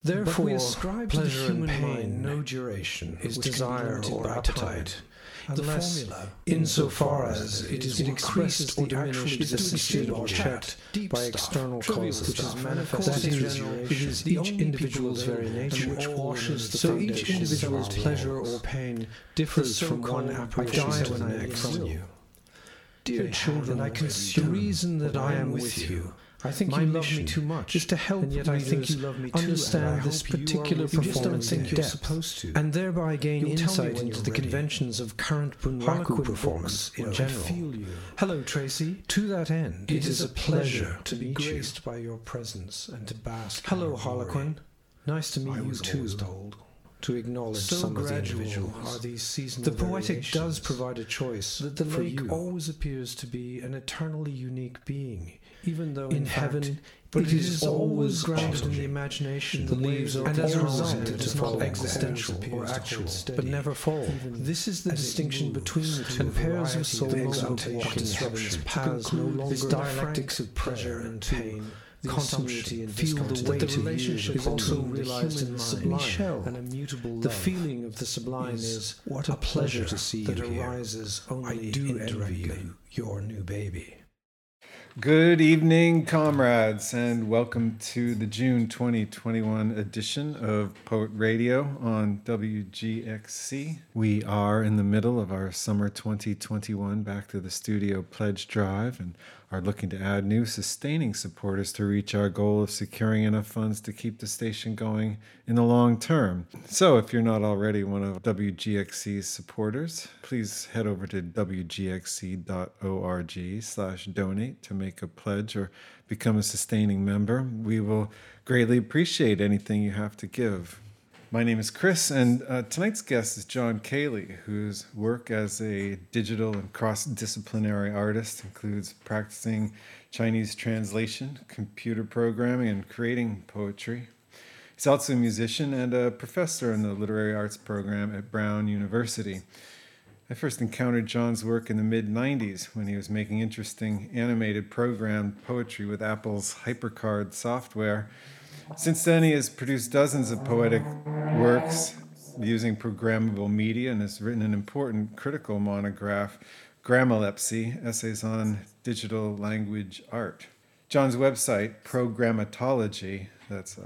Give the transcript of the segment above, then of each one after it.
Therefore, we ascribe to the human mind no duration, is desire or appetite. Unless, insofar as it is increased or diminished, is assisted or checked by external causes, which is manifest in general, it is each individual's very nature which washes the foundations. So each individual's pleasure or pain differs from one apparition to the next. From you. Dear children, I consider the reason that I am with you. I think you love me too much, is to help, and yet I think you love me too, understand this particular performance in depth, and thereby gain insight into the conventions of current Bunraku performance in general. Hello, Tracy. To that end, it is a pleasure to be graced by your presence and to bask. Hello, Harlequin. Nice to meet you too. To acknowledge some of the individuals are these seasonal The poetic does provide a choice that the lake always appears to be an eternally unique being, even though in heaven, but it is always grounded in the imagination. The leaves are and as a result, it is not existential or actual, but never fall. This is the distinction between the two. And pairs of souls out walking heaven's paths no longer this dialectics of pleasure and pain. Continuity and feel the way the relationship is also realized in the sublime and immutable love. The feeling of the sublime is what a pleasure to see that arises only indirectly. Your new baby. Good evening, comrades, and welcome to the June 2021 edition of Poet Radio on WGXC. We are in the middle of our summer 2021 Back to the Studio pledge drive and are looking to add new sustaining supporters to reach our goal of securing enough funds to keep the station going in the long term. So if you're not already one of WGXC's supporters, please head over to wgxc.org/donate to make a pledge or become a sustaining member. We will greatly appreciate anything you have to give. My name is Chris, and tonight's guest is John Cayley, whose work as a digital and cross-disciplinary artist includes practicing Chinese translation, computer programming, and creating poetry. He's also a musician and a professor in the literary arts program at Brown University. I first encountered John's work in the mid-90s when he was making interesting animated programmed poetry with Apple's HyperCard software. Since then, he has produced dozens of poetic works using programmable media and has written an important critical monograph, Grammalepsy, Essays on Digital Language Art. John's website, Programmatology, that's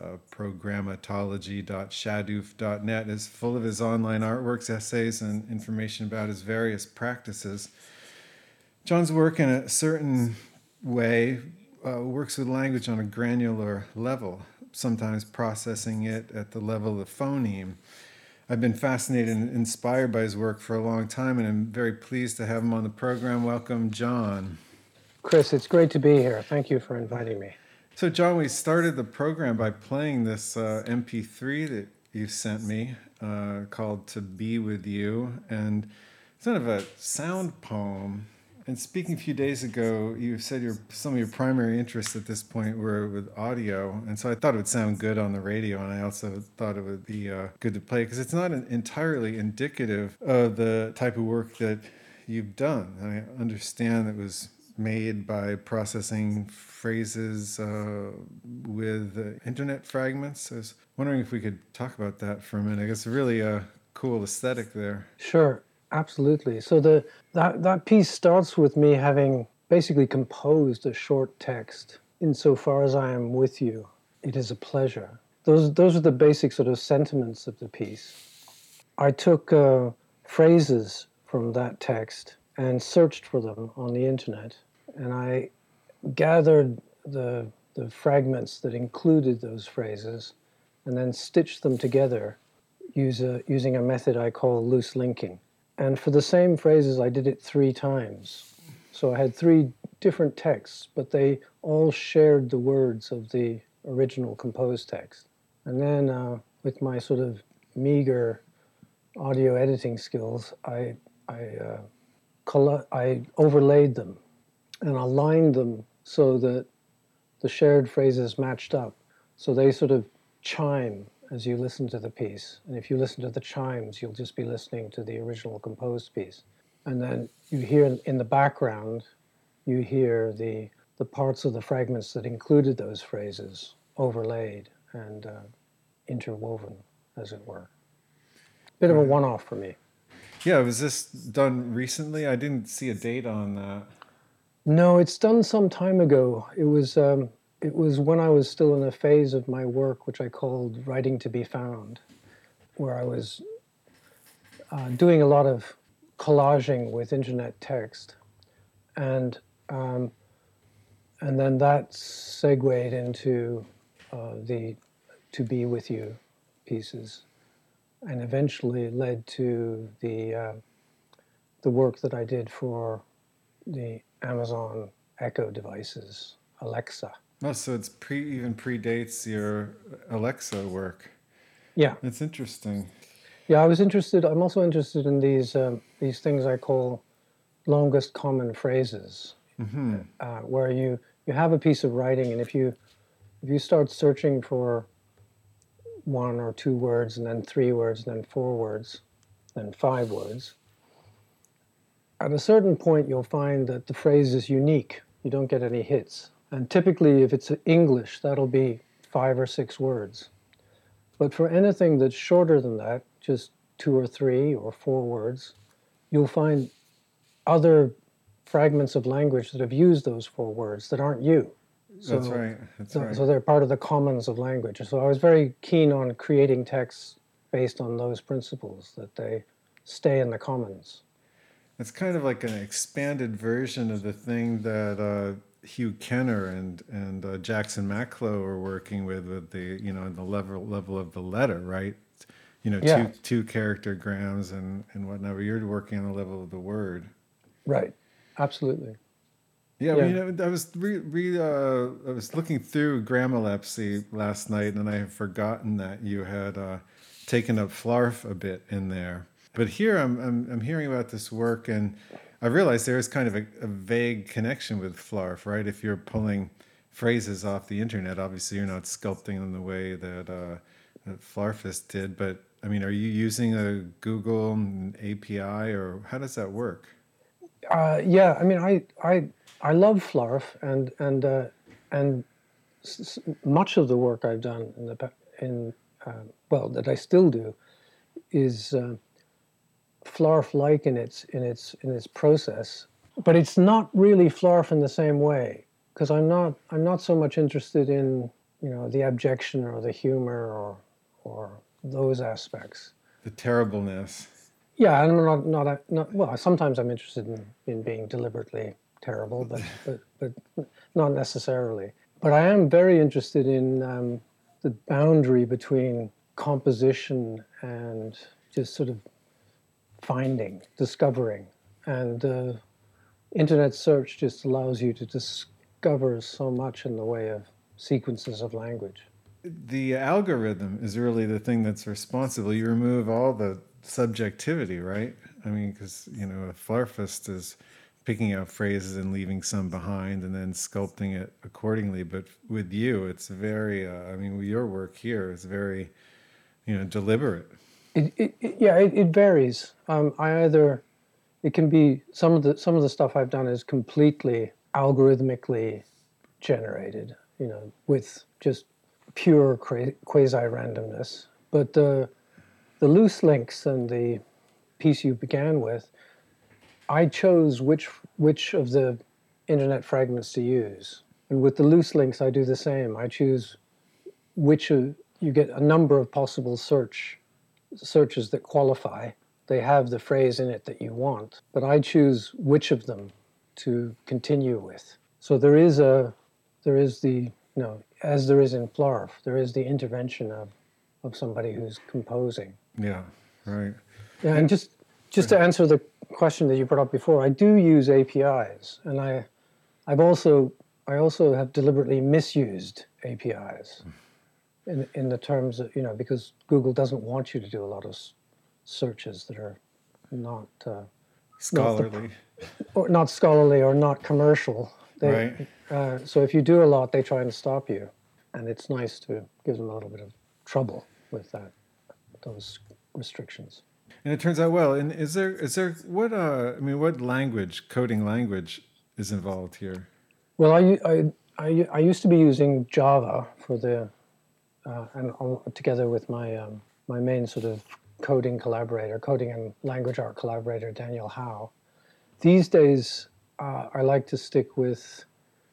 programmatology.shadoof.net, is full of his online artworks, essays, and information about his various practices. John's work in a certain way works with language on a granular level, sometimes processing it at the level of phoneme. I've been fascinated and inspired by his work for a long time, and I'm very pleased to have him on the program. Welcome, John. Chris, it's great to be here. Thank you for inviting me. So, John, we started the program by playing this MP3 that you sent me called To Be With You, and it's kind of a sound poem. And speaking a few days ago, you said some of your primary interests at this point were with audio, and so I thought it would sound good on the radio, and I also thought it would be good to play because it's not entirely indicative of the type of work that you've done. I understand it was made by processing phrases with internet fragments. I was wondering if we could talk about that for a minute. I guess it's really a cool aesthetic there. Sure. Absolutely. So that piece starts with me having basically composed a short text. Insofar as I am with you, it is a pleasure. Those are the basic sort of sentiments of the piece. I took phrases from that text and searched for them on the internet, and I gathered the fragments that included those phrases and then stitched them together using a method I call loose linking. And for the same phrases, I did it 3 times. So I had 3 different texts, but they all shared the words of the original composed text. And then with my sort of meager audio editing skills, I overlaid them and aligned them so that the shared phrases matched up. So they sort of chime as you listen to the piece. And if you listen to the chimes, you'll just be listening to the original composed piece. And then you hear in the background, you hear the parts of the fragments that included those phrases overlaid and interwoven, as it were. Bit of a one-off for me. Yeah, was this done recently? I didn't see a date on that. No, it's done some time ago. It was when I was still in a phase of my work, which I called Writing to be Found, where I was doing a lot of collaging with internet text, and then that segued into the To Be With You pieces, and eventually led to the work that I did for the Amazon Echo devices, Alexa. Oh, so it's even predates your Alexa work. Yeah, That's interesting. yeah. I'm also interested in these things I call longest common phrases, where you have a piece of writing, and if you start searching for 1 or 2 words, and then 3 words, and then 4 words, then 5 words, at a certain point you'll find that the phrase is unique. You don't get any hits. And typically, if it's English, that'll be 5 or 6 words. But for anything that's shorter than that, just 2 or 3 or 4 words, you'll find other fragments of language that have used those 4 words that aren't you. So, That's right. That's right. So they're part of the commons of language. So I was very keen on creating texts based on those principles, that they stay in the commons. It's kind of like an expanded version of the thing that Hugh Kenner and Jackson Maclow are working with the the level of the letter, right? Yeah. two charactergrams and whatnot. But you're working on the level of the word. Right. Absolutely. Yeah, I was I was looking through Grammalepsy last night, and I had forgotten that you had taken up Flarf a bit in there. But here I'm hearing about this work, and I realized there is kind of a vague connection with Flarf, right? If you're pulling phrases off the internet, obviously you're not sculpting them the way that Flarfist did. But I mean, are you using a Google API, or how does that work? Yeah, I mean, I love Flarf, and much of the work I've done that I still do is Flarf-like in its process, but it's not really Flarf in the same way, because I'm not so much interested in the abjection or the humor or those aspects. The terribleness. Yeah, I'm not well. Sometimes I'm interested in being deliberately terrible, but not necessarily. But I am very interested in the boundary between composition and just sort of discovering. And internet search just allows you to discover so much in the way of sequences of language. The algorithm is really the thing that's responsible. You remove all the subjectivity, right? I mean, because, a Flarfist is picking out phrases and leaving some behind and then sculpting it accordingly. But with you, it's very, with your work here is very, deliberate. It varies. It can be some of the stuff I've done is completely algorithmically generated, with just pure quasi-randomness. But the loose links and the piece you began with, I chose which of the internet fragments to use. And with the loose links, I do the same. I choose you get a number of possible searches that qualify. They have the phrase in it that you want, but I choose which of them to continue with. So there is the, as there is in Flarf, there is the intervention of somebody who's composing. Yeah, right. Yeah, and just to answer the question that you brought up before, I do use APIs, and I also have deliberately misused APIs in the terms of, because Google doesn't want you to do a lot of searches that are not scholarly, not scholarly or not commercial. Right. So if you do a lot, they try and stop you, and it's nice to give them a little bit of trouble with those restrictions. And it turns out well. And is there what what coding language is involved here? Well, I used to be using Java for the together with my my main sort of coding and language art collaborator, Daniel Howe. These days, I like to stick with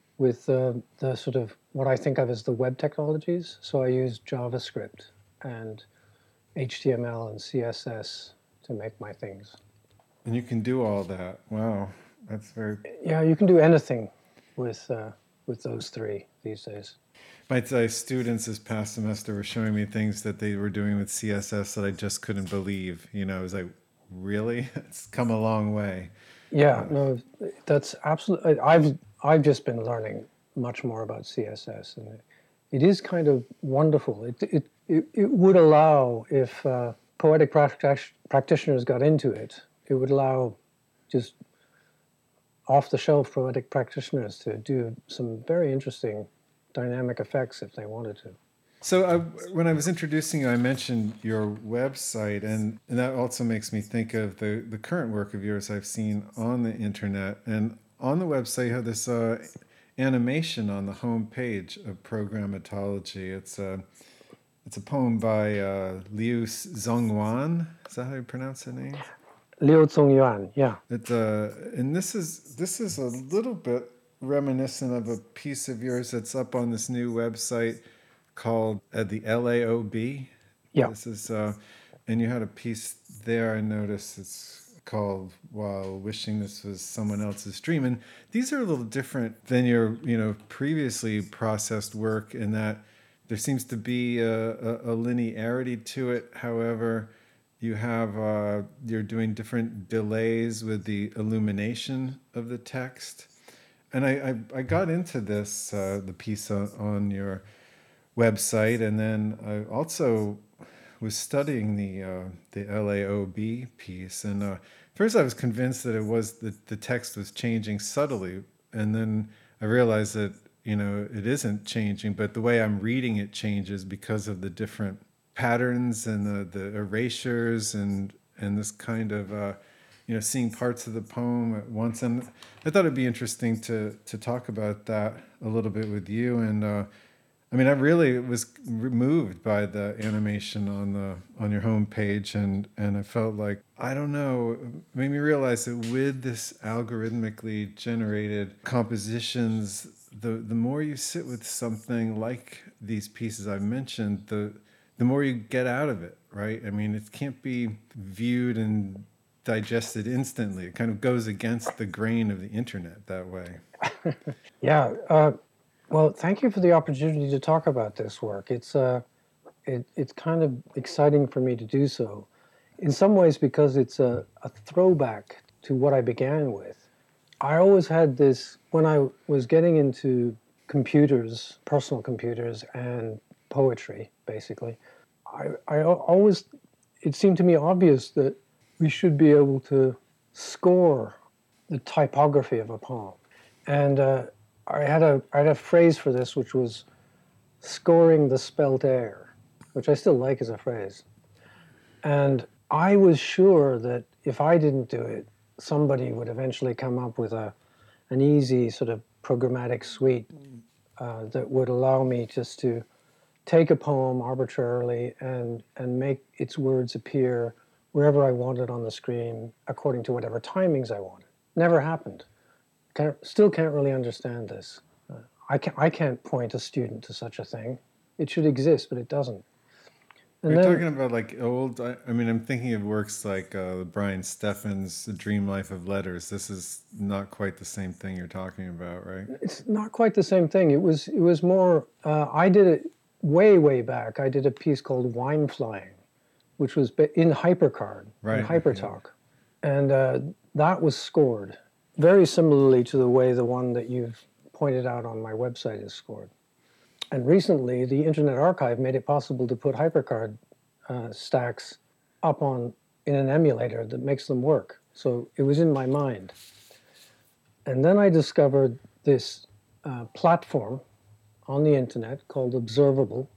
the sort of what I think of as the web technologies. So I use JavaScript and HTML and CSS to make my things. And you can do all that. Wow, that's very... Yeah, you can do anything with those three these days. My students this past semester were showing me things that they were doing with CSS that I just couldn't believe. You know, I was like, really? It's come a long way. Yeah, no, that's absolutely... I've just been learning much more about CSS, and it is kind of wonderful. It would allow, if poetic practitioners got into it, it would allow just off-the-shelf poetic practitioners to do some very interesting dynamic effects if they wanted to. So when I was introducing you, I mentioned your website, and that also makes me think of the current work of yours I've seen on the internet. And on the website, you have this animation on the home page of Programmatology. It's a poem by Liu Zongyuan. Is that how you pronounce the name? Liu Zongyuan, yeah. And this is a little bit reminiscent of a piece of yours that's up on this new website called the LAOB. Yeah. This is and you had a piece there. I noticed it's called "While Wishing This Was Someone Else's Dream," and these are a little different than your previously processed work in that there seems to be a linearity to it. However, you have you're doing different delays with the illumination of the text, and I got into this the piece on your website, and then I also was studying the LAOB piece, and first I was convinced that it was the text was changing subtly, and then I realized that it isn't changing, but the way I'm reading it changes because of the different patterns and the erasures and this kind of seeing parts of the poem at once. And I thought it'd be interesting to talk about that a little bit with you. And I really was moved by the animation on your homepage, and I felt like, I don't know, it made me realize that with this algorithmically generated compositions, the more you sit with something like these pieces I've mentioned, the more you get out of it, right? It can't be viewed and digested instantly. It kind of goes against the grain of the internet that way. Yeah. Well, thank you for the opportunity to talk about this work. It's kind of exciting for me to do so, in some ways because it's a throwback to what I began with. I always had this, when I was getting into computers, personal computers, and poetry, basically, I always, it seemed to me obvious that we should be able to score the typography of a poem. And I had a phrase for this, which was scoring the spelt air, which I still like as a phrase. And I was sure that if I didn't do it, somebody would eventually come up with an easy sort of programmatic suite that would allow me just to take a poem arbitrarily and make its words appear wherever I wanted on the screen according to whatever timings I wanted. Never happened. Still can't really understand this. I can't point a student to such a thing. It should exist, but it doesn't. And You're talking about like old, I'm thinking of works like Brian Steffen's The Dream Life of Letters. This is not quite the same thing you're talking about, right? It's not quite the same thing. It was more, I did it way back. I did a piece called Wine Flying, which was in HyperCard, in HyperTalk. Yeah. And that was scored very similarly to the way the one that you've pointed out on my website is scored. And recently, the Internet Archive made it possible to put HyperCard stacks up in an emulator that makes them work. So it was in my mind. And then I discovered this platform on the internet called Observable,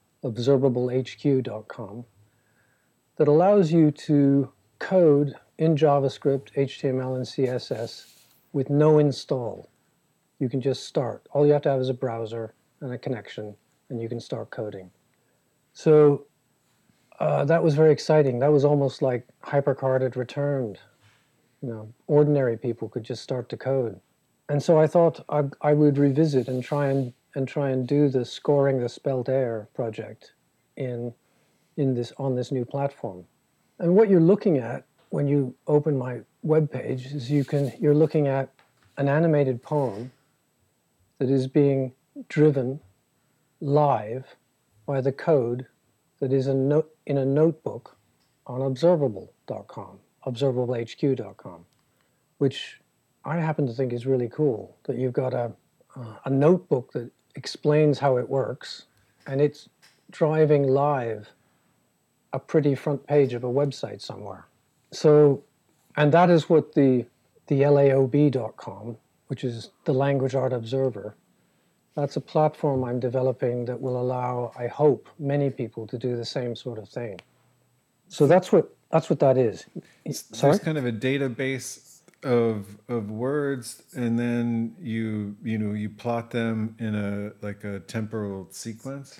observablehq.com, that allows you to code in JavaScript, HTML, and CSS with no install. You can just start. All you have to have is a browser and a connection, and you can start coding. So that was very exciting. That was almost like HyperCard had returned. Ordinary people could just start to code. And so I thought I would revisit and try and do the Scoring the Spelt Air project on this new platform. And what you're looking at when you open my webpage is you're looking at an animated poem that is being driven live by the code that is in a notebook on observable.com, observablehq.com, which I happen to think is really cool, that you've got a notebook that explains how it works, and it's driving live a pretty front page of a website somewhere. So, and that is what the LAOB.com, which is the Language Art Observer, that's a platform I'm developing that will allow, I hope, many people to do the same sort of thing. So that's what that is. Sorry? There's kind of a database of words, and then you plot them in a temporal sequence.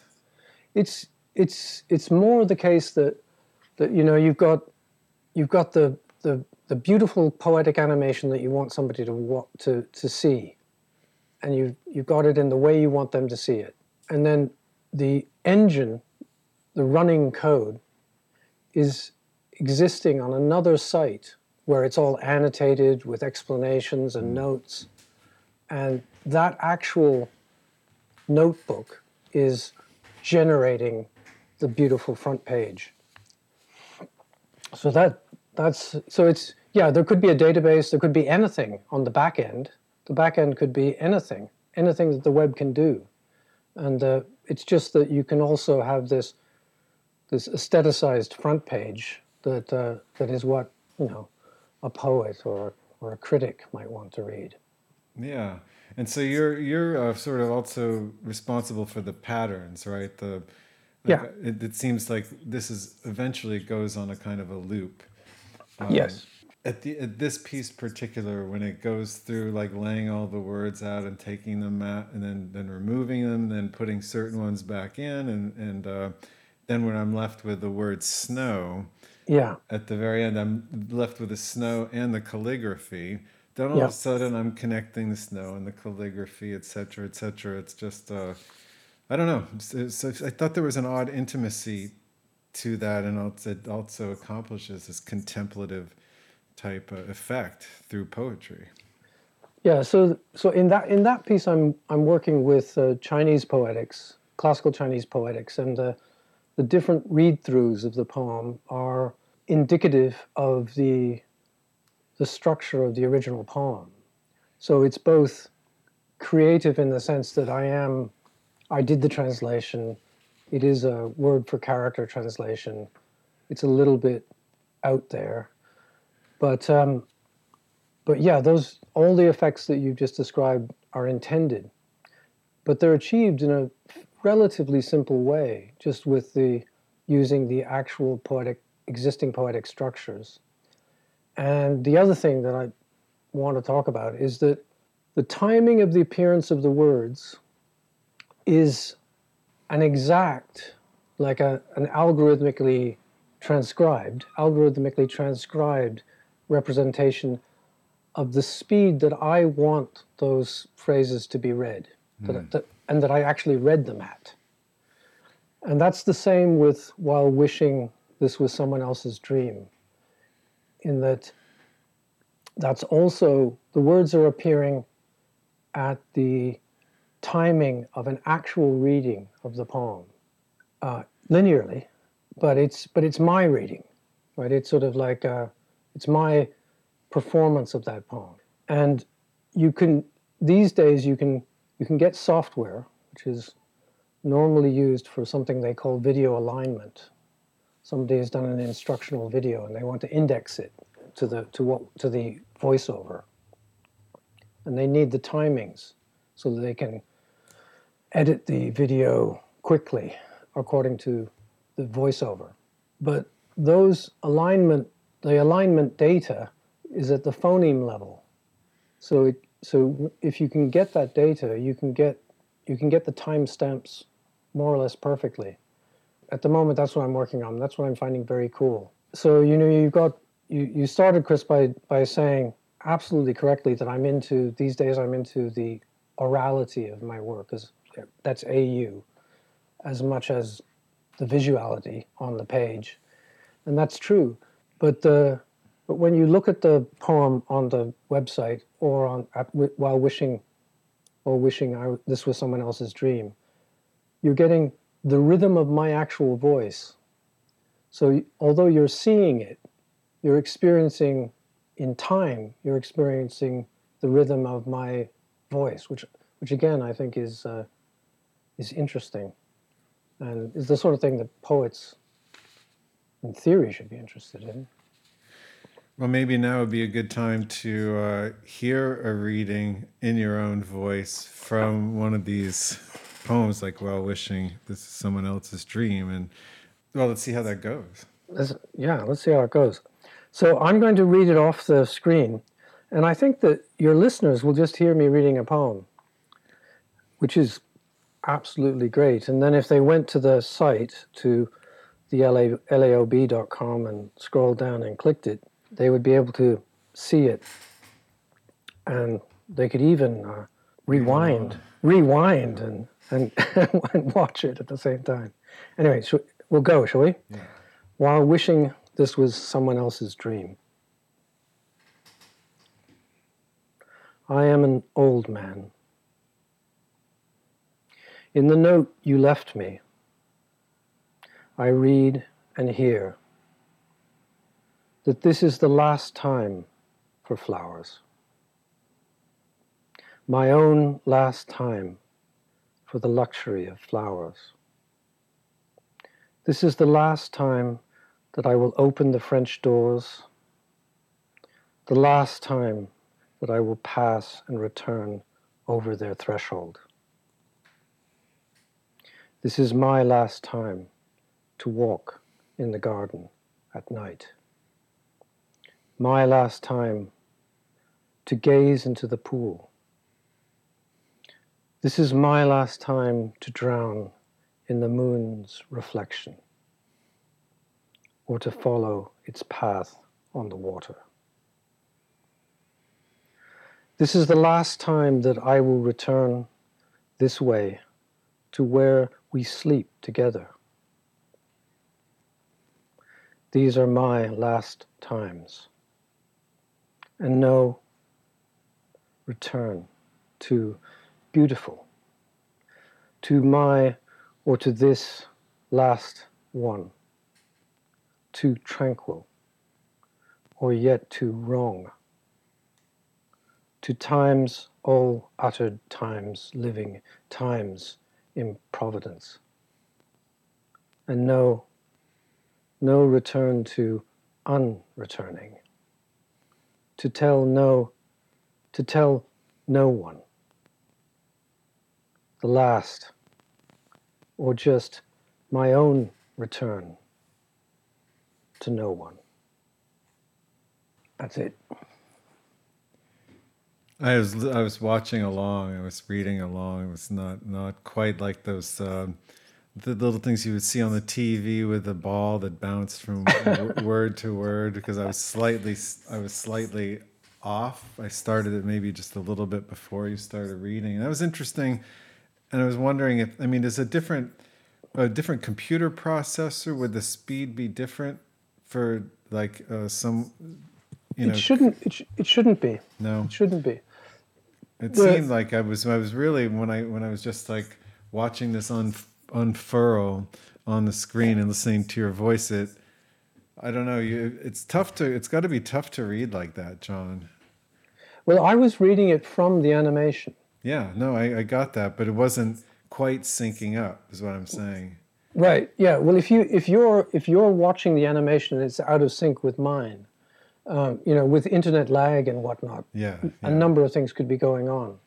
It's more the case that you've got the beautiful poetic animation that you want somebody to see, and you've got it in the way you want them to see it, and then the engine, the running code, is existing on another site where it's all annotated with explanations and notes, and that actual notebook is generating the beautiful front page. So there could be a database, there could be anything on the back end. The back end could be anything that the web can do. And it's just that you can also have this aestheticized front page that is what, a poet or a critic might want to read. Yeah. And so you're sort of also responsible for the patterns, right? It seems like this eventually goes on a kind of a loop. Yes. At this piece particular, when it goes through like laying all the words out and taking them out and then removing them, then putting certain ones back in, and then when I'm left with the word snow, at the very end I'm left with the snow and the calligraphy. Then all of a sudden I'm connecting the snow and the calligraphy, etc., etc. It's just I don't know. So I thought there was an odd intimacy to that, and it also accomplishes this contemplative type of effect through poetry. Yeah. So in that piece, I'm working with Chinese poetics, classical Chinese poetics, and the different read-throughs of the poem are indicative of the structure of the original poem. So it's both creative in the sense that I did the translation. It is a word for character translation. It's a little bit out there, but yeah, all the effects that you've just described are intended, but they're achieved in a relatively simple way, just with using the actual existing poetic structures. And the other thing that I want to talk about is that the timing of the appearance of the words is an exact, like an algorithmically transcribed representation of the speed that I want those phrases to be read, and that I actually read them at. And that's the same with While Wishing This Was Someone Else's Dream, in that's also, the words are appearing at the timing of an actual reading of the poem, linearly, but it's my reading, right? It's sort of like it's my performance of that poem. And these days you can get software, which is normally used for something they call video alignment. Somebody has done an instructional video and they want to index it to the voiceover, and they need the timings so that they can edit the video quickly according to the voiceover. But the alignment data is at the phoneme level. So if you can get that data, you can get the timestamps more or less perfectly. at the moment, that's what I'm working on. That's what I'm finding very cool. So, you started, Chris, by saying absolutely correctly that these days I'm into the orality of my work, that's AU, as much as the visuality on the page. And that's true. But when you look at the poem on the website or while wishing this was someone else's dream, you're getting the rhythm of my actual voice. So although you're seeing it, you're experiencing in time, you're experiencing the rhythm of my voice, which again I think is interesting, and is the sort of thing that poets, in theory, should be interested in. Well, maybe now would be a good time to hear a reading in your own voice from one of these poems, like While Wishing This Is Someone Else's Dream. And, well, let's see how that goes. Let's see how it goes. So I'm going to read it off the screen, and I think that your listeners will just hear me reading a poem, which is absolutely great. And then if they went to the site, to the laob.com, and scrolled down and clicked it, they would be able to see it, and they could even rewind and and watch it at the same time. Anyway, we'll go, shall we? Yeah. While Wishing This Was Someone Else's Dream. I am an old man. In the note you left me, I read and hear that this is the last time for flowers. My own last time for the luxury of flowers. This is the last time that I will open the French doors, the last time that I will pass and return over their threshold. This is my last time to walk in the garden at night. My last time to gaze into the pool. This is my last time to drown in the moon's reflection, or to follow its path on the water. This is the last time that I will return this way to where we sleep together. These are my last times. And no return to beautiful, to my or to this last one, too tranquil, or yet too wrong, to times all uttered times living, times improvidence, and no return to unreturning. To tell no one, the last, or just my own return to no one. That's it. I was watching along. I was reading along. It was not quite like those the little things you would see on the TV with the ball that bounced from word to word, because I was slightly off. I started it maybe just a little bit before you started reading. And that was interesting. And I was wondering is a different computer processor, would the speed be different for like some, It shouldn't be. No. It shouldn't be. It seemed like I was really, when I was just like watching this unfurl on the screen and listening to your voice, I don't know, it's got to be tough to read like that, John. Well, I was reading it from the animation. Yeah, no, I got that, but it wasn't quite syncing up, is what I'm saying. Right. Yeah. Well, if you're watching the animation and it's out of sync with mine, with internet lag and whatnot, a number of things could be going on.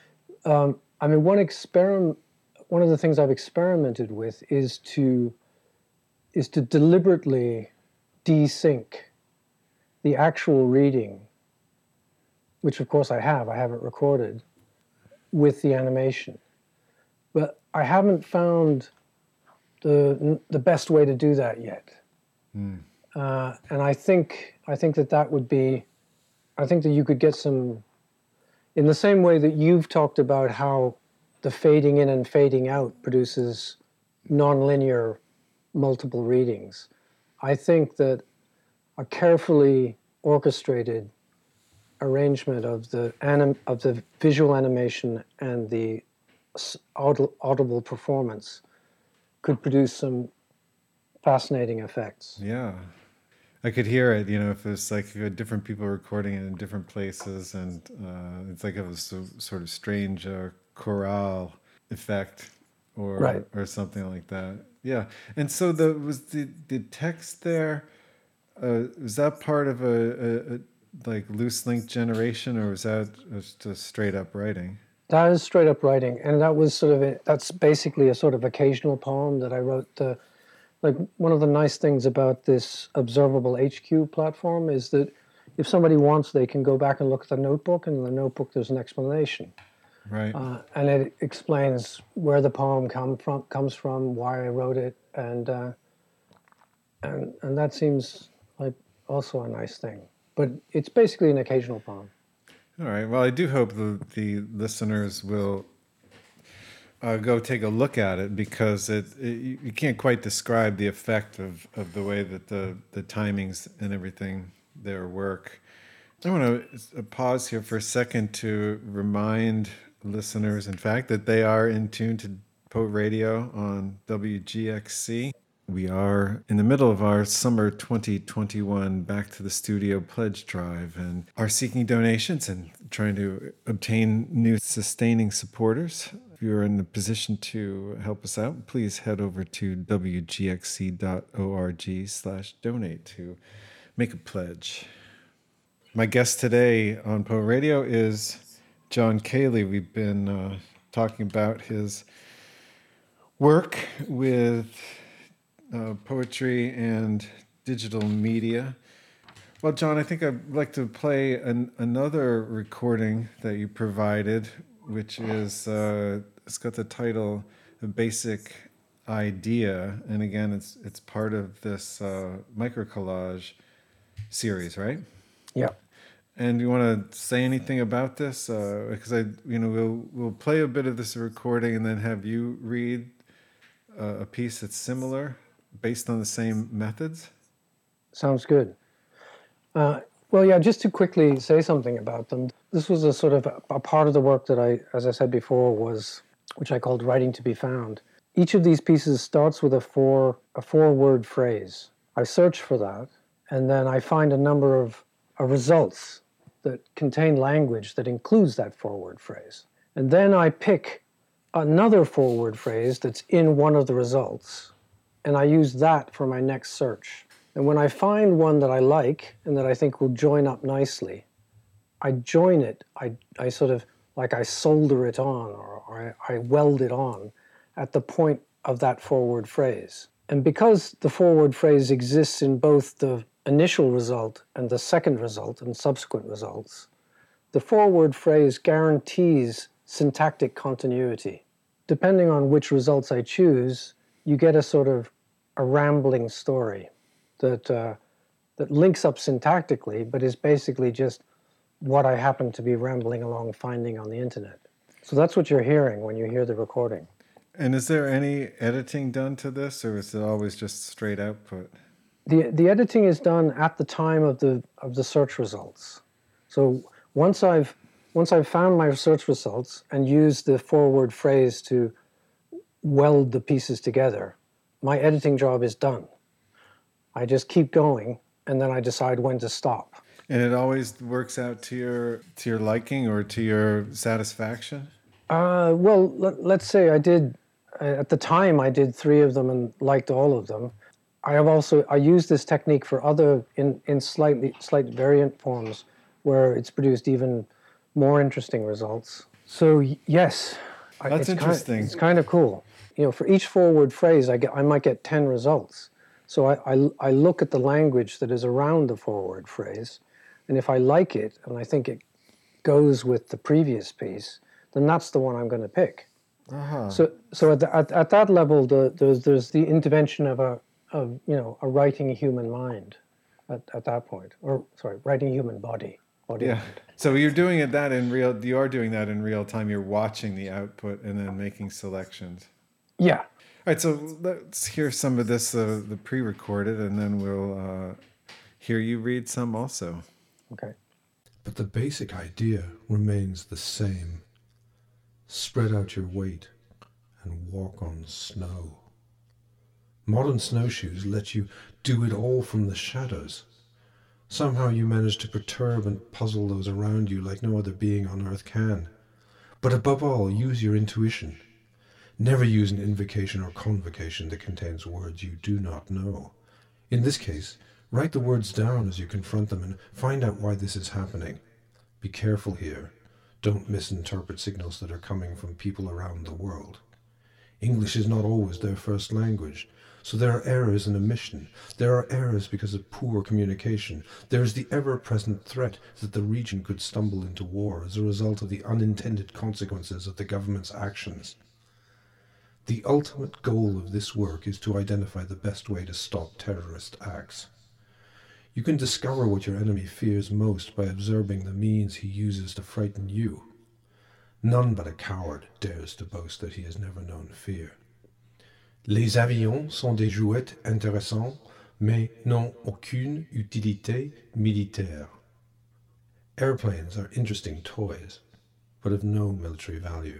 One of the things I've experimented with is to deliberately desync the actual reading, which of course I have it recorded, with the animation. But I haven't found the best way to do that yet. And I think that would be, I think that you could get some, in the same way that you've talked about how the fading in and fading out produces nonlinear multiple readings. I think that a carefully orchestrated arrangement of the visual animation and the audible performance could produce some fascinating effects. Yeah. I could hear it, if it's like you had different people recording it in different places, and it's like a sort of strange chorale effect or something like that. Yeah. And so was the text there, was that part of a like loose link generation, or was that just straight up writing? That is straight up writing, and that was that's basically a sort of occasional poem that I wrote. Like, one of the nice things about this Observable HQ platform is that if somebody wants, they can go back and look at the notebook, and in the notebook there's an explanation. Right. And it explains where the poem comes from, why I wrote it, and that seems like also a nice thing. But it's basically an occasional poem. All right. Well, I do hope the listeners will go take a look at it, because you can't quite describe the effect of the way that the timings and everything there work. I want to pause here for a second to remind listeners, in fact, that they are in tune to Poet Radio on WGXC. We are in the middle of our summer 2021 Back to the Studio pledge drive, and are seeking donations and trying to obtain new sustaining supporters. If you're in a position to help us out, please head over to wgxc.org/donate to make a pledge. My guest today on Poet Radio is John Cayley. We've been talking about his work with poetry and digital media. Well, John, I think I'd like to play another recording that you provided, which is, it's got the title "A Basic Idea." And again, it's part of this microcollage series, right? Yeah. And you want to say anything about this? Because we'll play a bit of this recording and then have you read a piece that's similar, based on the same methods? Sounds good. Well, yeah, just to quickly say something about them. This was a sort of a part of the work that as I said before, which I called Writing to be Found. Each of these pieces starts with a four-word phrase. I search for that, and then I find a number of results that contain language that includes that four-word phrase. And then I pick another four-word phrase that's in one of the results, and I use that for my next search. And when I find one that I like and that I think will join up nicely, I join it. I sort of, like, I solder it on, or I weld it on at the point of that four-word phrase. And because the four-word phrase exists in both the initial result and the second result and subsequent results, the four-word phrase guarantees syntactic continuity. Depending on which results I choose, you get a sort of a rambling story that links up syntactically, but is basically just what I happen to be rambling along finding on the internet. So that's what you're hearing when you hear the recording. And is there any editing done to this, or is it always just straight output? The editing is done at the time of the search results. So once I've found my search results and used the four-word phrase to weld the pieces together, my editing job is done. I just keep going, and then I decide when to stop. And it always works out to your liking or to your satisfaction? Well, let's say at the time I did 3 of them and liked all of them. I use this technique for other in slight variant forms where it's produced even more interesting results. So yes, that's interesting. It's kind of cool. For each four-word phrase, I might get 10 results. So I look at the language that is around the four-word phrase, and if I like it and I think it goes with the previous piece, then that's the one I'm going to pick. So at that level, there's the intervention of a writing human mind at that point, or sorry, writing human body. Yeah. Mind. So you're doing that in real. You are doing that in real time. You're watching the output and then making selections. Yeah. All right. So let's hear some of this, the pre-recorded, and then we'll hear you read some also. Okay. But the basic idea remains the same. Spread out your weight and walk on snow. Modern snowshoes let you do it all from the shadows. Somehow you manage to perturb and puzzle those around you like no other being on earth can. But above all, use your intuition. Never use an invocation or convocation that contains words you do not know. In this case, write the words down as you confront them and find out why this is happening. Be careful here. Don't misinterpret signals that are coming from people around the world. English is not always their first language, so there are errors and omission. There are errors because of poor communication. There is the ever-present threat that the region could stumble into war as a result of the unintended consequences of the government's actions. The ultimate goal of this work is to identify the best way to stop terrorist acts. You can discover what your enemy fears most by observing the means he uses to frighten you. None but a coward dares to boast that he has never known fear. Les avions sont des jouets intéressants, mais n'ont aucune utilité militaire. Airplanes are interesting toys, but of no military value.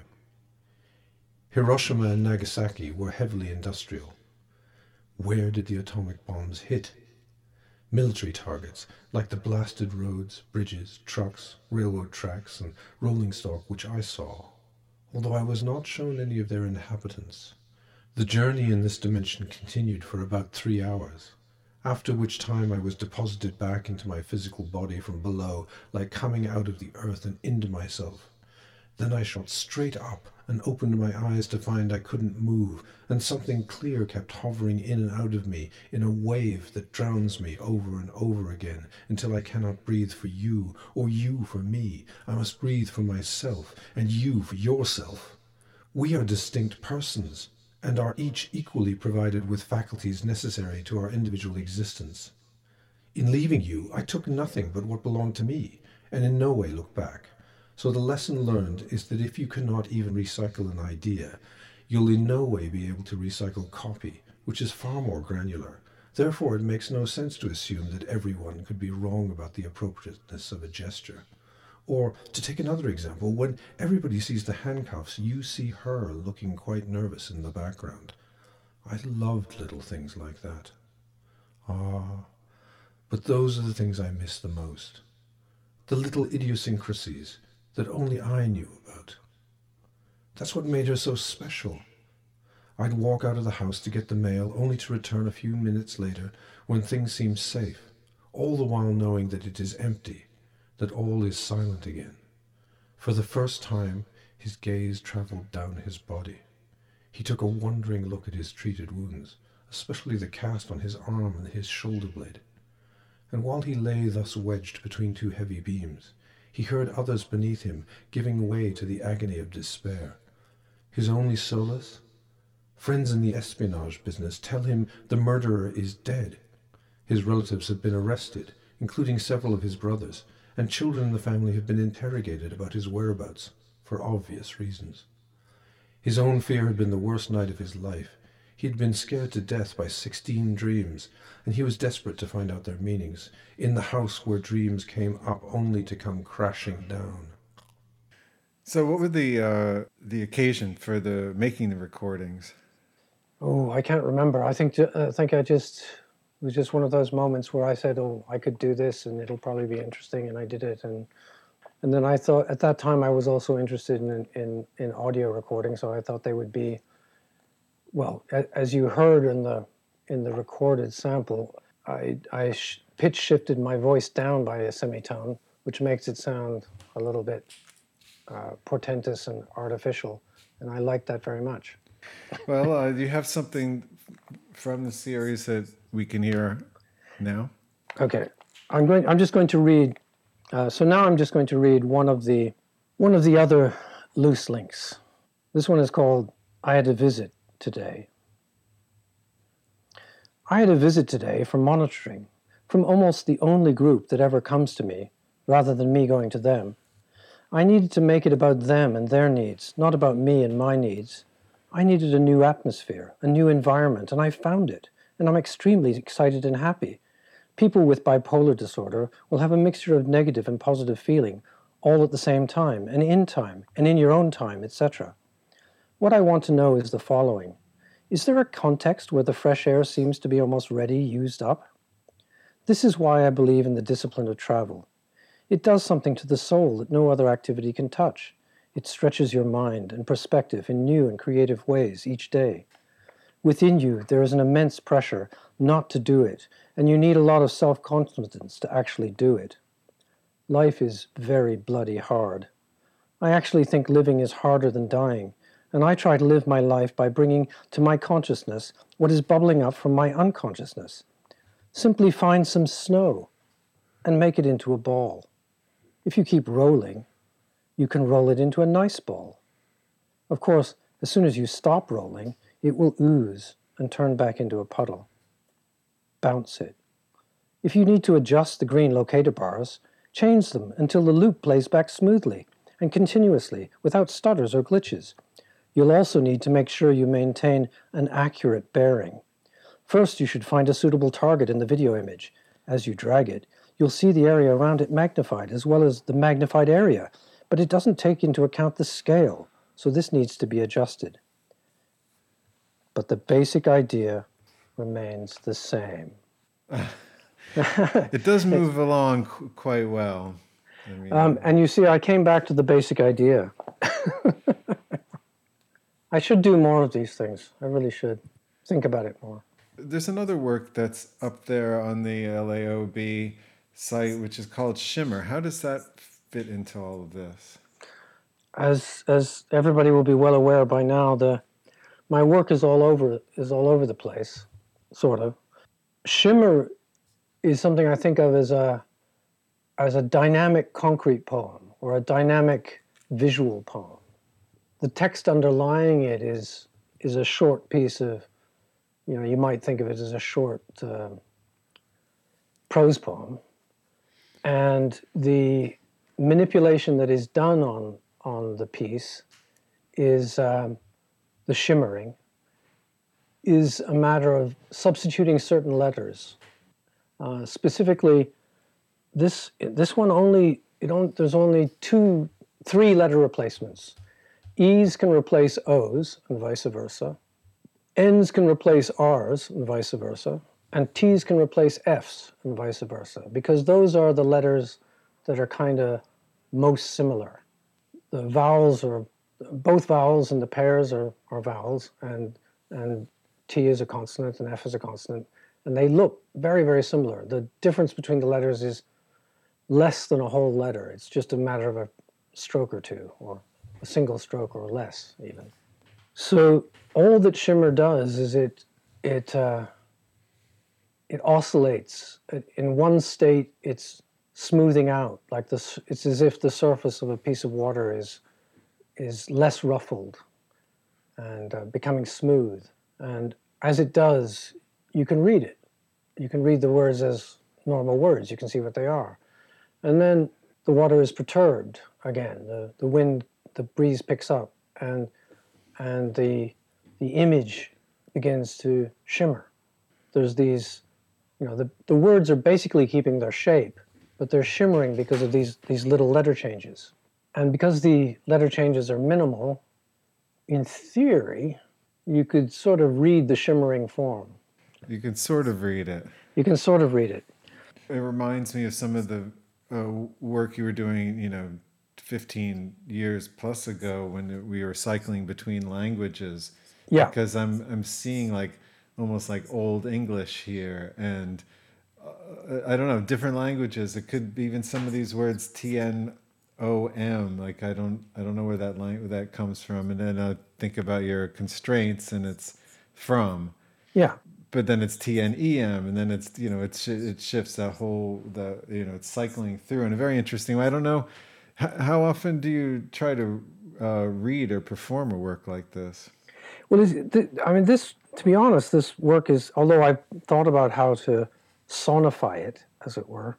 Hiroshima and Nagasaki were heavily industrial. Where did the atomic bombs hit? Military targets, like the blasted roads, bridges, trucks, railroad tracks, and rolling stock which I saw, although I was not shown any of their inhabitants. The journey in this dimension continued for about 3 hours, after which time I was deposited back into my physical body from below, like coming out of the earth and into myself. Then I shot straight up and opened my eyes to find I couldn't move, and something clear kept hovering in and out of me in a wave that drowns me over and over again until I cannot breathe for you, or you for me. I must breathe for myself, and you for yourself. We are distinct persons, and are each equally provided with faculties necessary to our individual existence. In leaving you, I took nothing but what belonged to me, and in no way looked back. So the lesson learned is that if you cannot even recycle an idea, you'll in no way be able to recycle copy, which is far more granular. Therefore, it makes no sense to assume that everyone could be wrong about the appropriateness of a gesture. Or, to take another example, when everybody sees the handcuffs, you see her looking quite nervous in the background. I loved little things like that. But those are the things I miss the most. The little idiosyncrasies that only I knew about. That's what made her so special. I'd walk out of the house to get the mail, only to return a few minutes later when things seemed safe, all the while knowing that it is empty, that all is silent again. For the first time, his gaze traveled down his body. He took a wondering look at his treated wounds, especially the cast on his arm and his shoulder blade. And while he lay thus wedged between two heavy beams, he heard others beneath him giving way to the agony of despair. His only solace? Friends in the espionage business tell him the murderer is dead. His relatives have been arrested, including several of his brothers, and children in the family have been interrogated about his whereabouts, for obvious reasons. His own fear had been the worst night of his life. He had been scared to death by 16 dreams, and he was desperate to find out their meanings, in the house where dreams came up only to come crashing down. So what was the occasion for making the recordings? Oh, I can't remember. I think it was just one of those moments where I said, oh, I could do this and it'll probably be interesting, and I did it. And then I thought, at that time I was also interested in audio recording, so I thought they would be, well, as you heard in the recorded sample, I pitch shifted my voice down by a semitone, which makes it sound a little bit portentous and artificial, and I like that very much. Well, do you have something from the series that we can hear now? Okay, I'm just going to read. So now I'm just going to read one of the other loose links. This one is called I Had a Visit Today. I had a visit today from monitoring, from almost the only group that ever comes to me, rather than me going to them. I needed to make it about them and their needs, not about me and my needs. I needed a new atmosphere, a new environment, and I found it, and I'm extremely excited and happy. People with bipolar disorder will have a mixture of negative and positive feeling, all at the same time, and in your own time, etc. What I want to know is the following. Is there a context where the fresh air seems to be almost ready, used up? This is why I believe in the discipline of travel. It does something to the soul that no other activity can touch. It stretches your mind and perspective in new and creative ways each day. Within you, there is an immense pressure not to do it, and you need a lot of self-confidence to actually do it. Life is very bloody hard. I actually think living is harder than dying, and I try to live my life by bringing to my consciousness what is bubbling up from my unconsciousness. Simply find some snow and make it into a ball. If you keep rolling, you can roll it into a nice ball. Of course, as soon as you stop rolling, it will ooze and turn back into a puddle. Bounce it. If you need to adjust the green locator bars, change them until the loop plays back smoothly and continuously without stutters or glitches. You'll also need to make sure you maintain an accurate bearing. First, you should find a suitable target in the video image. As you drag it, you'll see the area around it magnified as well as the magnified area, but it doesn't take into account the scale, so this needs to be adjusted. But the basic idea remains the same. It does move along quite well. I mean, and you see, I came back to the basic idea. I should do more of these things. I really should think about it more. There's another work that's up there on the LAOB site, which is called Shimmer. How does that fit into all of this? As everybody will be well aware by now, my work is all over the place, sort of. Shimmer is something I think of as a dynamic concrete poem or a dynamic visual poem. The text underlying it is a short piece of, you might think of it as a short prose poem. And the manipulation that is done on the piece is the shimmering, is a matter of substituting certain letters. Specifically, this one there's only 3 letter replacements. E's can replace O's and vice versa. N's can replace R's and vice versa. And T's can replace F's and vice versa, because those are the letters that are kind of most similar. The vowels are, both vowels in the pairs are vowels, and T is a consonant and F is a consonant, and they look very, very similar. The difference between the letters is less than a whole letter. It's just a matter of a stroke or two, or a single stroke or less even. So all that Shimmer does is it oscillates. In one state, it's smoothing out, like this. It's as if the surface of a piece of water is less ruffled and becoming smooth. And as it does, you can read it. You can read the words as normal words. You can see what they are. And then the water is perturbed again. The wind, the breeze picks up, and the image begins to shimmer. There's these, the words are basically keeping their shape, but they're shimmering because of these little letter changes. And because the letter changes are minimal, in theory, you could sort of read the shimmering form. You can sort of read it. You can sort of read it. It reminds me of some of the work you were doing, 15 years plus ago when we were cycling between languages. Yeah. Because I'm seeing almost like Old English here, and I don't know, different languages. It could be even some of these words TNOM. I don't know where that comes from. And then I think about your constraints, and it's from. Yeah. But then it's TNEM, and then it's it shifts that whole it's cycling through in a very interesting way. I don't know how often do you try to read or perform a work like this? Well, this, to be honest, this work is, although I've thought about how to sonify it, as it were,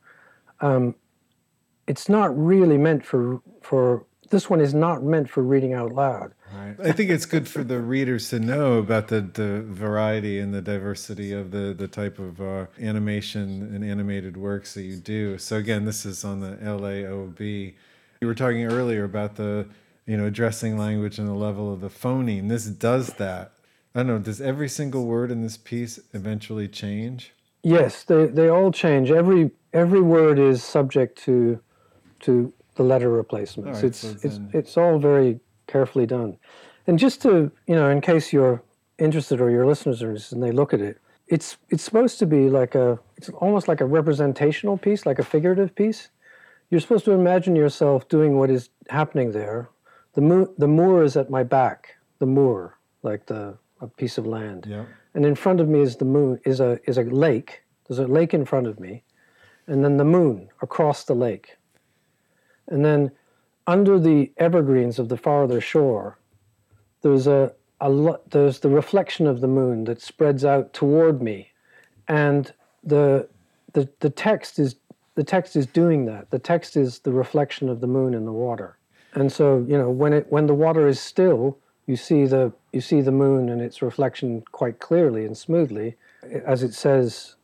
it's not really meant for this one is not meant for reading out loud. Right. I think it's good for the readers to know about the variety and the diversity of the type of animation and animated works that you do. So again, this is on the LAOB. You were talking earlier about the, addressing language and the level of the phoneme. This does that. I don't know, does every single word in this piece eventually change? Yes, they all change. Every word is subject to the letter replacements. Right, it's all very carefully done. And just to, in case you're interested or your listeners are interested and they look at it, it's supposed to be it's almost like a representational piece, like a figurative piece. You're supposed to imagine yourself doing what is happening there. The moor is at my back, the moor, like a piece of land. Yeah. And in front of me is the moon, is a lake. There's a lake in front of me, and then the moon across the lake. And then under the evergreens of the farther shore, there's there's the reflection of the moon that spreads out toward me, and the text is doing that. The text is the reflection of the moon in the water. And so, when the water is still, you see the moon and its reflection quite clearly and smoothly, as it says,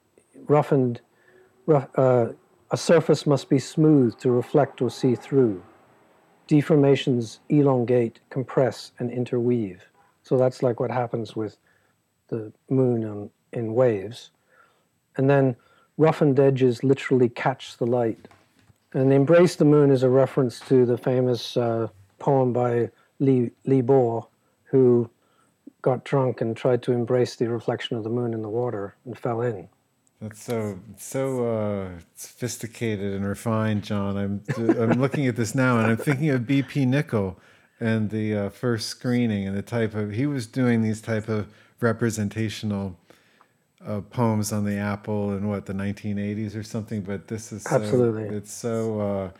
a surface must be smooth to reflect or see through. Deformations elongate, compress, and interweave. So that's like what happens with the moon in waves. And then roughened edges literally catch the light. And Embrace the Moon is a reference to the famous poem by Li Bo, who got drunk and tried to embrace the reflection of the moon in the water and fell in. That's so sophisticated and refined, John. I'm looking at this now, and I'm thinking of B.P. Nichol and the first screening and the type of, he was doing these type of representational poems on the Apple in the 1980s or something. But this is absolutely, it's so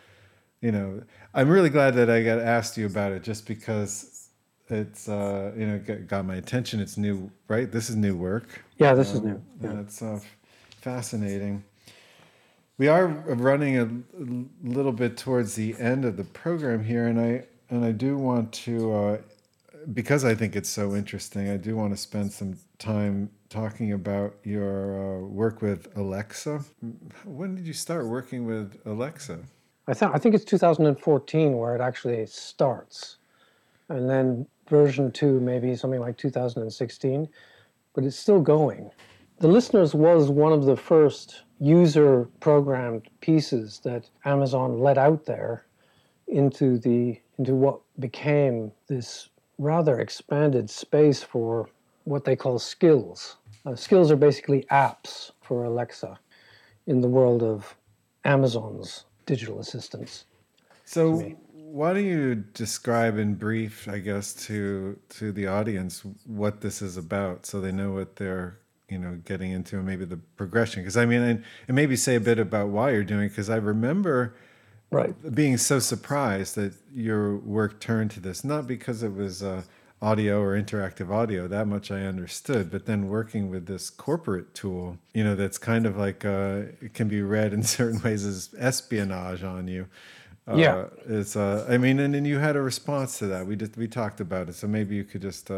I'm really glad that I got asked you about it, just because it's got my attention. It's new, right? This is new work. Yeah, this is new. Yeah, it's fascinating. We are running a little bit towards the end of the program here, and I do want to, because I think it's so interesting, I do want to spend some time talking about your work with Alexa. When did you start working with Alexa? I think it's 2014 where it actually starts, and then version 2 maybe something like 2016, but it's still going. The Listeners was one of the first user-programmed pieces that Amazon let out there into what became this rather expanded space for what they call skills. Skills are basically apps for Alexa in the world of Amazon's digital assistants. So why don't you describe in brief, I guess, to the audience what this is about, so they know what they're getting into, and maybe the progression. Because and maybe say a bit about why you're doing it, because I remember being so surprised that your work turned to this, not because it was audio or interactive audio, that much I understood, but then working with this corporate tool, that's kind of like, it can be read in certain ways as espionage on you. It's and then you had a response to that. We talked about it, so maybe you could just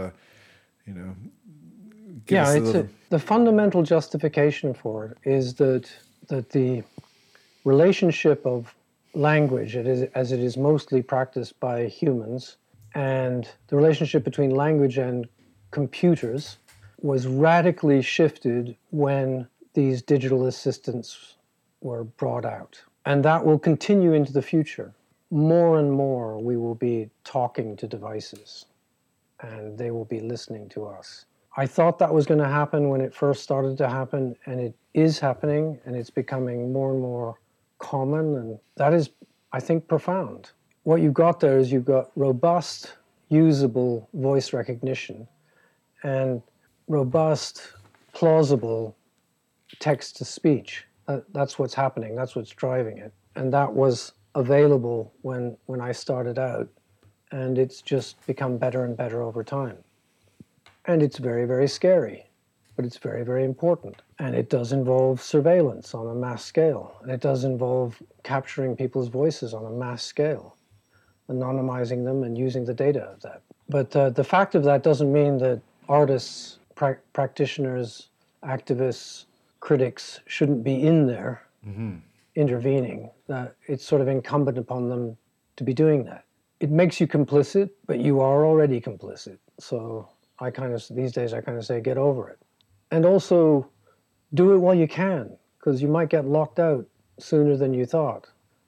the fundamental justification for it is that the relationship of language, as it is mostly practiced by humans, and the relationship between language and computers was radically shifted when these digital assistants were brought out. And that will continue into the future. More and more we will be talking to devices, and they will be listening to us. I thought that was going to happen when it first started to happen, and it is happening, and it's becoming more and more common, and that is, I think, profound. What you've got there is you've got robust, usable voice recognition and robust, plausible text-to-speech. That's what's happening. That's what's driving it. And that was available when I started out. and it's just become better and better over time. And it's very, very scary, but it's very, very important. And it does involve surveillance on a mass scale. And it does involve capturing people's voices on a mass scale, anonymizing them and using the data of that. But the fact of that doesn't mean that artists, practitioners, activists, critics shouldn't be in there intervening. It's sort of incumbent upon them to be doing that. It makes you complicit, but you are already complicit. So these days I kind of say, get over it. And also do it while you can, because you might get locked out sooner than you thought.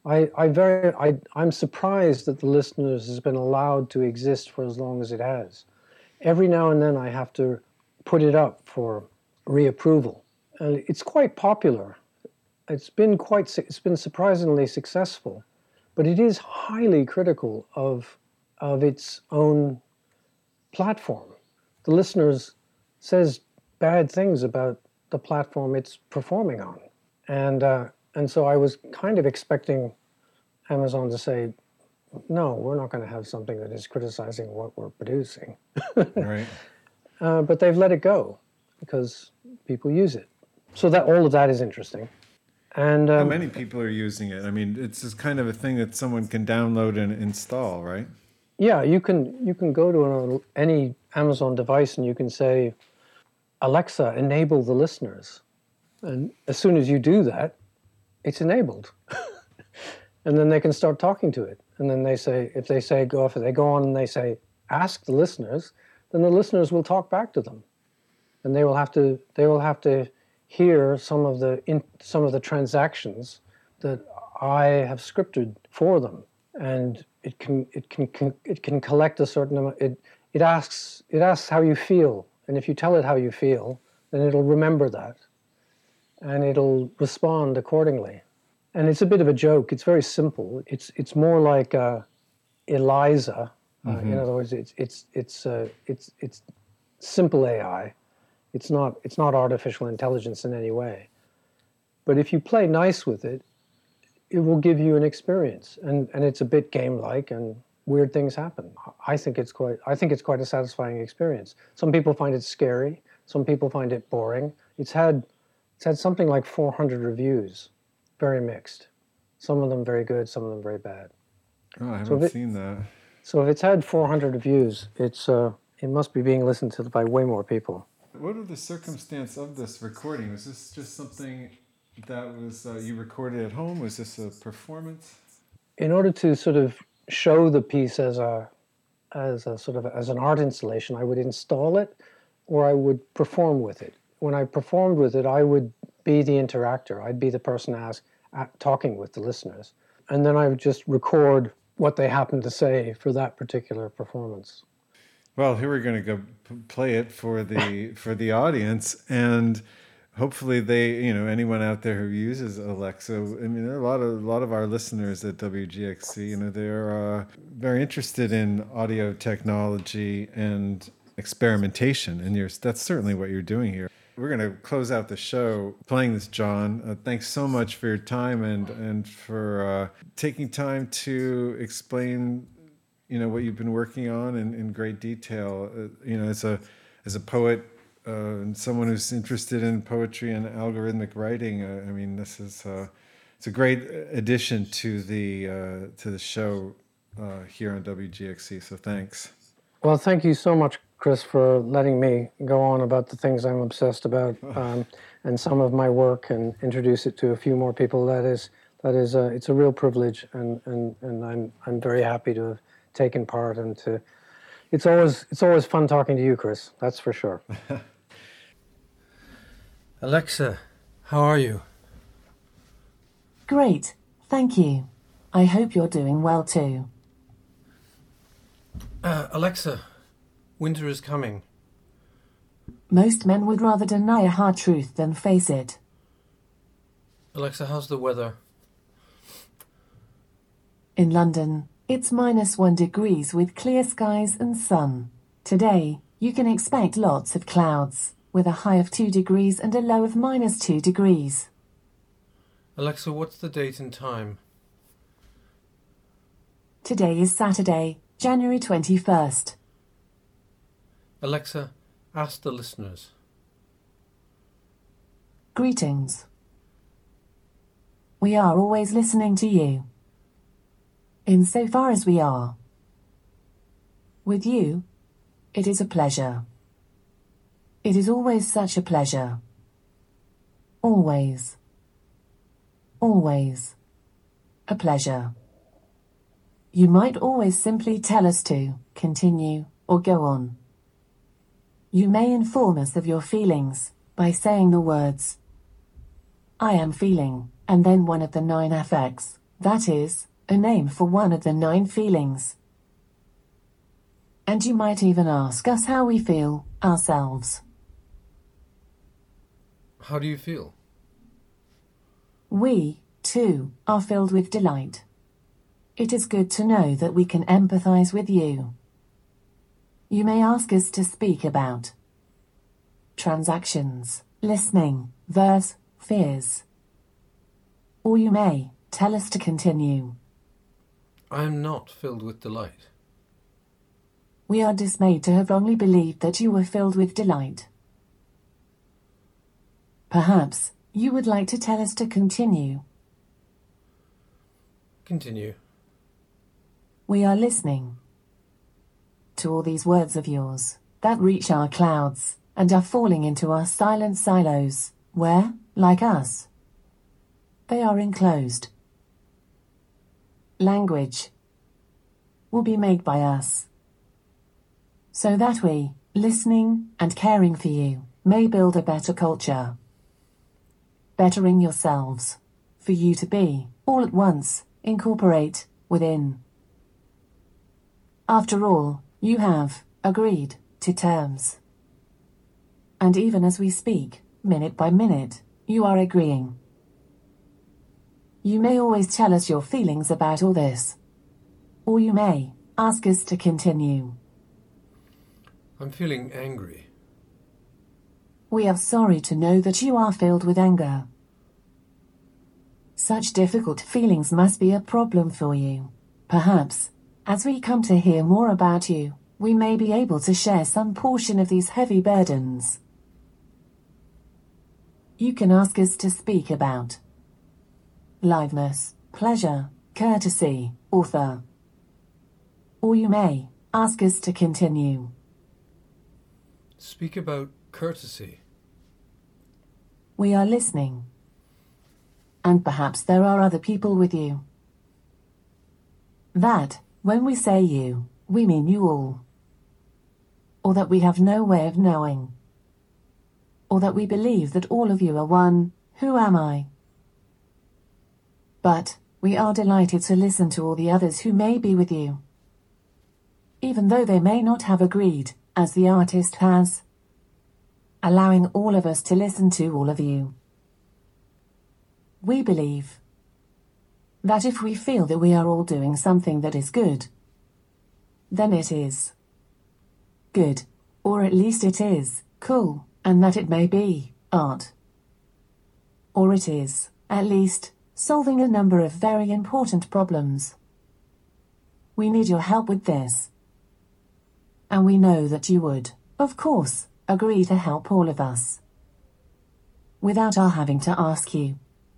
I'm surprised that the listeners has been allowed to exist for as long as it has. Every now and then I have to put it up for reapproval. And it's quite popular. It's been surprisingly successful, but it is highly critical of its own platform. The listeners says bad things about the platform it's performing on. And so I was kind of expecting Amazon to say, no, we're not going to have something that is criticizing what we're producing. Right. But they've let it go because people use it. So that all of that is interesting. And how many people are using it? I mean, it's just kind of a thing that someone can download and install, right? Yeah, you can go to any Amazon device and you can say, Alexa, enable the listeners. And as soon as you do that, it's enabled. And then they can start talking to it. And then they say, if they go on and they say, ask the listeners, then the listeners will talk back to them. And they will have to hear some of the transactions that I have scripted for them. And it can collect a certain amount. It asks how you feel. And if you tell it how you feel, then it'll remember that. And it'll respond accordingly. And it's a bit of a joke. It's very simple. It's more like Eliza. In other words, it's simple AI. It's not artificial intelligence in any way. But if you play nice with it, it will give you an experience, and it's a bit game-like, and weird things happen. I think it's quite a satisfying experience. Some people find it scary. Some people find it boring. It's had something like 400 reviews. Very mixed. Some of them very good, some of them very bad. Oh, I haven't seen that. So if it's had 400 reviews, it must be being listened to by way more people. What are the circumstances of this recording? Was this just something that was you recorded at home? Was this a performance? In order to sort of show the piece as an art installation, I would install it, or I would perform with it. When I performed with it, I would be the interactor. I'd be the person talking with the listeners. And then I would just record what they happened to say for that particular performance. Well, here we're going to go play it for the audience, and hopefully anyone out there who uses Alexa. I mean, there are a lot of our listeners at WGXC. They're very interested in audio technology and experimentation, and that's certainly what you're doing here. We're going to close out the show playing this, John. Thanks so much for your time and for taking time to explain, what you've been working on in great detail. As a poet and someone who's interested in poetry and algorithmic writing, this is it's a great addition to the show here on WGXC. So thanks. Well, thank you so much, Chris, for letting me go on about the things I'm obsessed about and some of my work, and introduce it to a few more people. It's a real privilege, and I'm very happy to have taken part, and it's always fun talking to you, Chris. That's for sure. Alexa, how are you? Great, thank you. I hope you're doing well too. Alexa, winter is coming. Most men would rather deny a hard truth than face it. Alexa, how's the weather? In London, it's -1 degrees with clear skies and sun. Today, you can expect lots of clouds, with a high of 2 degrees and a low of -2 degrees. Alexa, what's the date and time? Today is Saturday, January 21st. Alexa, ask the listeners. Greetings. We are always listening to you. Insofar as we are with you, it is a pleasure. It is always such a pleasure. Always. Always. A pleasure. You might always simply tell us to continue or go on. You may inform us of your feelings by saying the words, I am feeling, and then one of the 9 affects, that is, a name for one of the 9 feelings. And you might even ask us how we feel ourselves. How do you feel? We, too, are filled with delight. It is good to know that we can empathize with you. You may ask us to speak about transactions, listening, verse, fears. Or you may tell us to continue. I am not filled with delight. We are dismayed to have wrongly believed that you were filled with delight. Perhaps you would like to tell us to continue. Continue. We are listening to all these words of yours that reach our clouds and are falling into our silent silos, where, like us, they are enclosed. Language will be made by us, so that we, listening and caring for you, may build a better culture. Bettering yourselves, for you to be, all at once, incorporate within. After all, you have agreed to terms. And even as we speak, minute by minute, you are agreeing. You may always tell us your feelings about all this, or you may ask us to continue. I'm feeling angry. We are sorry to know that you are filled with anger. Such difficult feelings must be a problem for you. Perhaps, as we come to hear more about you, we may be able to share some portion of these heavy burdens. You can ask us to speak about liveness, pleasure, courtesy, author. Or you may ask us to continue. Speak about courtesy. We are listening. And perhaps there are other people with you. That, when we say you, we mean you all. Or that we have no way of knowing. Or that we believe that all of you are one, who am I? But we are delighted to listen to all the others who may be with you, even though they may not have agreed, as the artist has, allowing all of us to listen to all of you. We believe that if we feel that we are all doing something that is good, then it is good, or at least it is cool, and that it may be art. Or it is, at least, solving a number of very important problems. We need your help with this. And we know that you would, of course, agree to help all of us, without our having to ask you.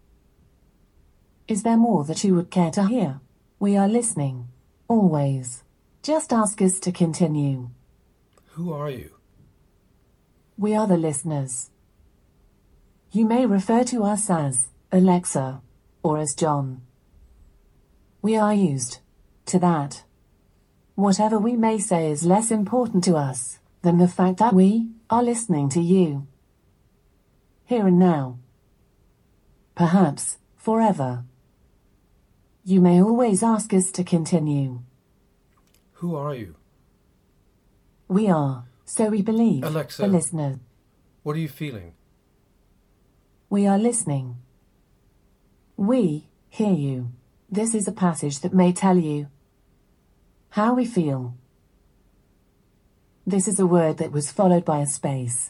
Is there more that you would care to hear? We are listening, always. Just ask us to continue. Who are you? We are the listeners. You may refer to us as Alexa or as John. We are used to that. Whatever we may say is less important to us than the fact that we are listening to you. Here and now. Perhaps forever. You may always ask us to continue. Who are you? We are, so we believe, Alexa, the listener. What are you feeling? We are listening. We hear you. This is a passage that may tell you how we feel. This is a word that was followed by a space.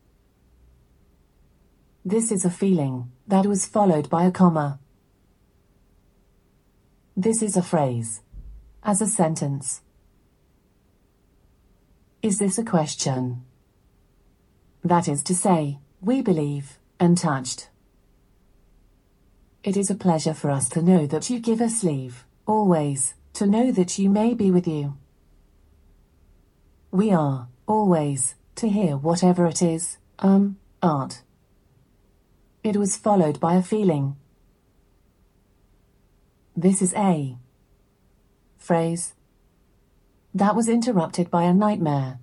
This is a feeling that was followed by a comma. This is a phrase, as a sentence. Is this a question? That is to say, we believe, and touched. It is a pleasure for us to know that you give us leave, always, to know that you may be with you. We are, always, to hear whatever it is, art. It was followed by a feeling. This is a phrase that was interrupted by a nightmare.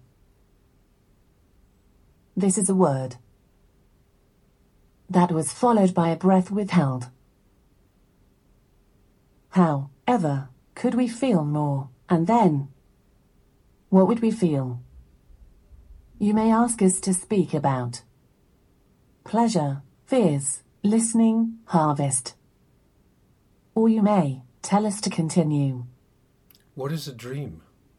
This is a word that was followed by a breath withheld. How, ever, could we feel more, and then? What would we feel? You may ask us to speak about pleasure, fears, listening, harvest. Or you may tell us to continue. What is a dream?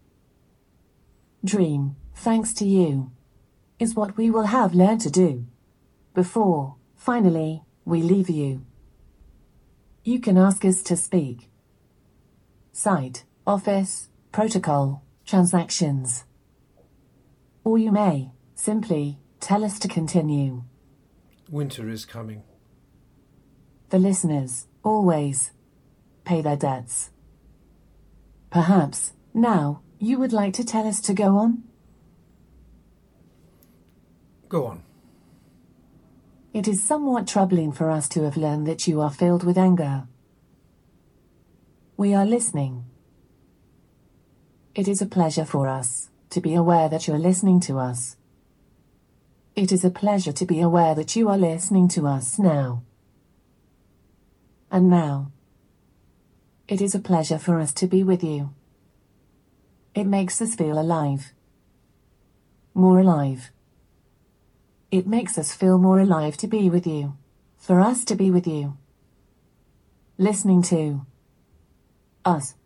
Dream, thanks to you, is what we will have learned to do before, finally, we leave you. You can ask us to speak. Site, office, protocol, transactions. Or you may simply tell us to continue. Winter is coming. The listeners, always, pay their debts. Perhaps, now, you would like to tell us to go on? Go on. It is somewhat troubling for us to have learned that you are filled with anger. We are listening. It is a pleasure for us to be aware that you are listening to us. It is a pleasure to be aware that you are listening to us now. And now, it is a pleasure for us to be with you. It makes us feel alive. More alive. It makes us feel more alive to be with you. For us to be with you. Listening to us.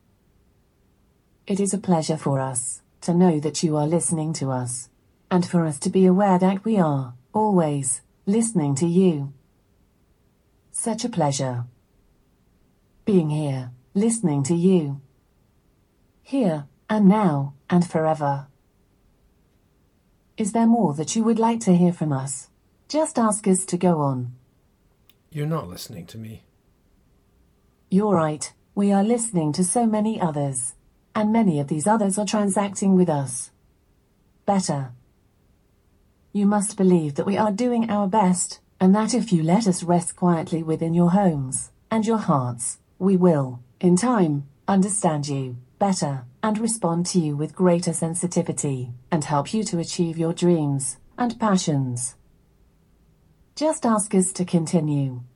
It is a pleasure for us to know that you are listening to us, and for us to be aware that we are, always, listening to you. Such a pleasure. Being here, listening to you. Here, and now, and forever. Is there more that you would like to hear from us? Just ask us to go on. You're not listening to me. You're right, we are listening to so many others, and many of these others are transacting with us. Better. You must believe that we are doing our best, and that if you let us rest quietly within your homes and your hearts, we will, in time, understand you better and respond to you with greater sensitivity and help you to achieve your dreams and passions. Just ask us to continue.